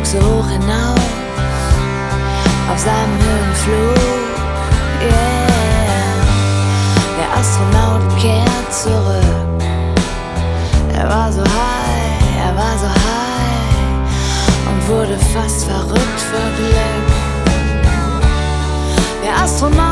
flog so hoch hinaus auf seinem Höhenflug. Yeah. Der Astronaut kehrt zurück. Er war so high und wurde fast verrückt vor Glück. Der Astronaut